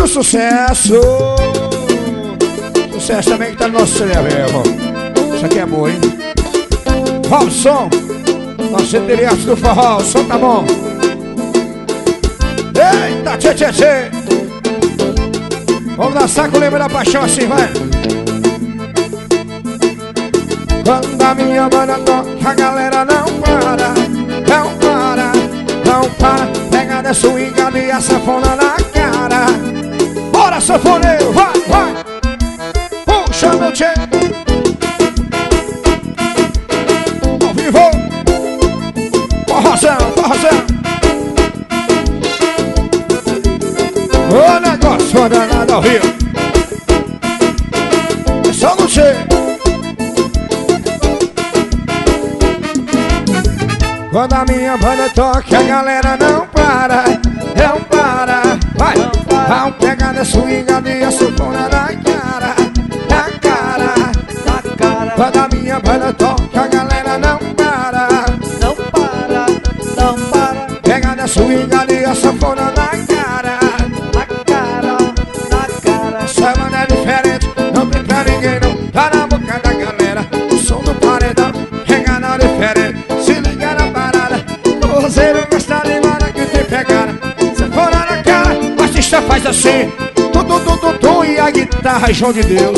do sucesso. Sucesso também que tá no nosso CD mesmo. Isso aqui é bom, hein? Ó o som. Nosso interesse do forró, o som tá bom. Eita, tchê, tchê, tchê. Vamos dançar com o Lembra da Paixão assim, vai. Quando a minha banda toca, a galera não para. Não para, não para. Pega a swingada e a sanfona na cara. Bora, sanfoneiro, vai, vai. Puxa, meu tchê. Ao vivo. Forrozão, forrozão. O negócio foi danado ao Rio. É só no tchê. Quando a minha banda toca, a galera não para. Não para, vai. Vão pegar na swingada e a sanfona na cara. Na cara, na cara. Quando a minha banda toca, a galera não para. Não para, não para. Pega na swingada e a sanfona na cara. Na cara, na cara. Essa banda é diferente, não tem pra ninguém não. Tá na boca da galera, o som do paredão. Pega na diferente, se liga na parada. Você não gosta de nada que tem pegada. Sanfona na cara, o artista faz assim. Tum, e a guitarra é João de Deus.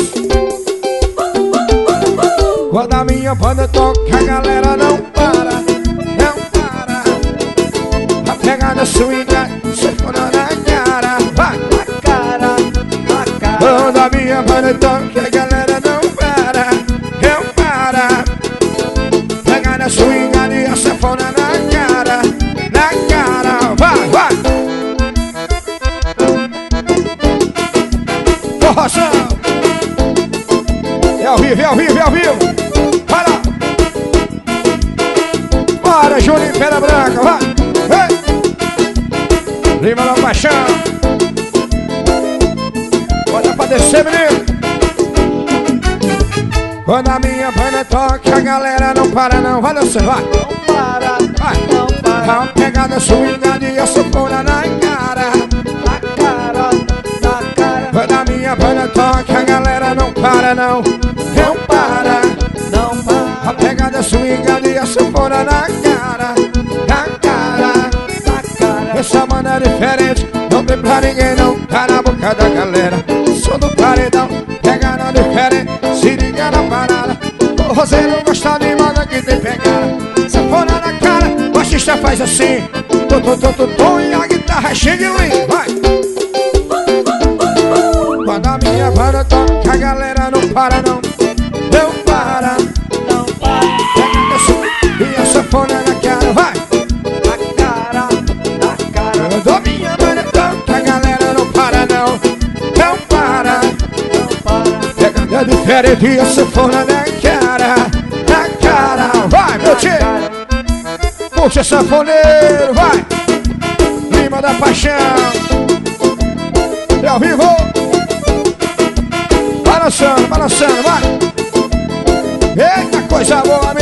Quando a minha banda toca, a galera não para. Não para. A pegada swinga, sanfona na cara. Vai, na cara, na cara. Quando a minha banda toca, a galera não para. Não para. Pegada swinga e a sanfona na cara. Na cara, vai, vai. Forrozão. É ao vivo, é ao vivo, é ao vivo. Vai lá. Bora, Juninho Pedra Branca, vai. Ei. Lima da Paixão. Bota pra descer, menino. Quando a minha banda toca, a galera não para não. Vai dançando, vai. Não para, vai. Não para. Dá uma pegada swingada e a sanfona na cara. Na cara, na cara. Quando a minha banda toca, a galera não para não. Não para, não para. A pegada swingada e a sanfona na cara. Na cara, na cara. Essa banda é diferente, não tem pra ninguém não. Tá na boca da galera, som do paredão. Pegada diferente, se liga na parada. Você não gosta de nada que tem pegada. Sanfona na cara, o artista faz assim. Tum, e a guitarra é Xing Ling, vai. Quando a minha banda toca, a galera não para não. Não para, não para. Pega a swing e a sanfona na cara, vai. Na cara, na cara. Quando a minha banda toca, a galera não para não. Não para, não para. Pega a diferente e a sanfona na cara. Na cara, vai, meu tio. Puxa, sanfoneiro, vai. Lima da Paixão. É ao vivo. Balançando, balançando, vai. Eita, coisa boa.